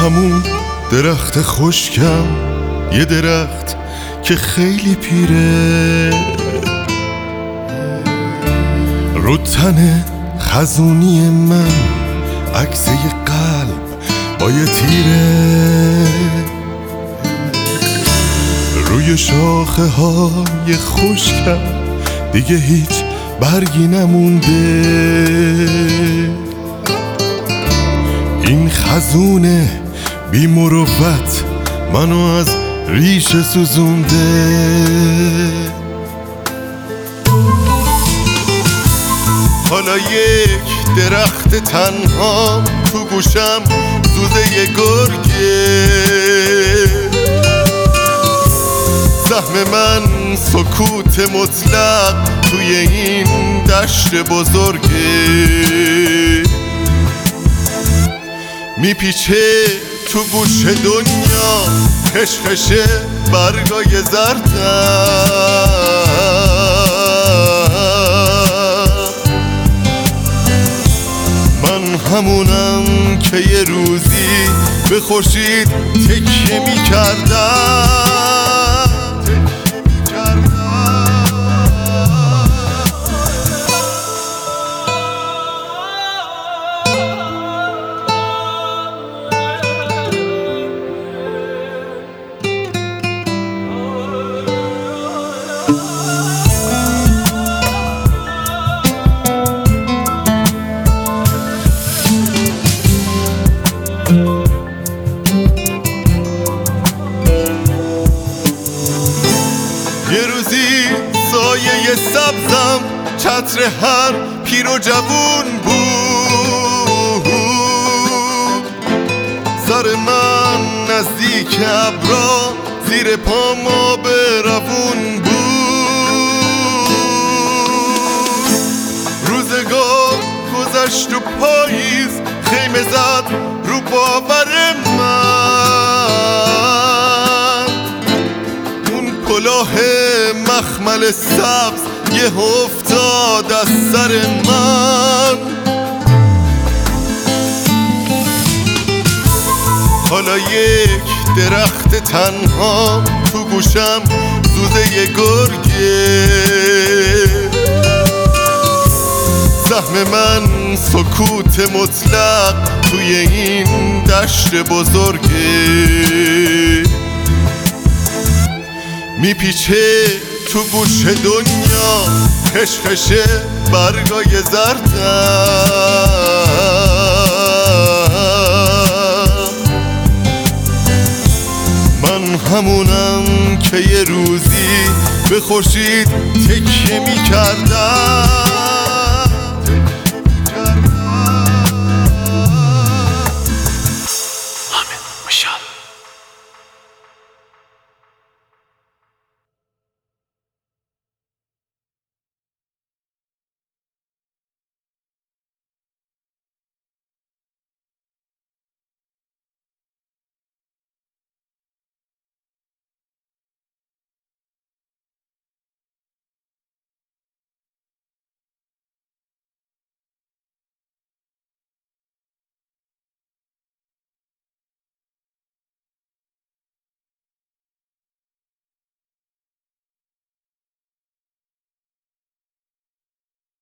همون درخت خشکم، یه درخت که خیلی پیره، رو تن خزونی من عکس یه قلب با یه تیره، روی شاخه های خشکم دیگه هیچ برگی نمونده. این خزونه بی مروت منو از ریشه سوزونده. حالا یک درخت تنها تو گوشم سوزه یه گرگه، سهم من سکوت مطلق توی این دشت بزرگه، میپیچه تو گوش دنیا خشخش برگای زردم. من همونم که یه روزی به خورشید تکیه میکردم. یه روزی سایه سبزم چتر هر پیر و جوون بود، سر من نزدیک ابرا زیر پام آب روون بود. روزگار گذشت و پاییز خیمه زد رو باور من، اون کلاه مخمل سبز یه افتاد از سر من. حالا یک درخت تنها تو گوشم سوزه یه گرگه، سهم من سکوت مطلق توی این دشت بزرگه، میپیچه تو گوش دنیا خشخش برگای زردم. من همونم که یه روزی به خورشید تکیه میکردم.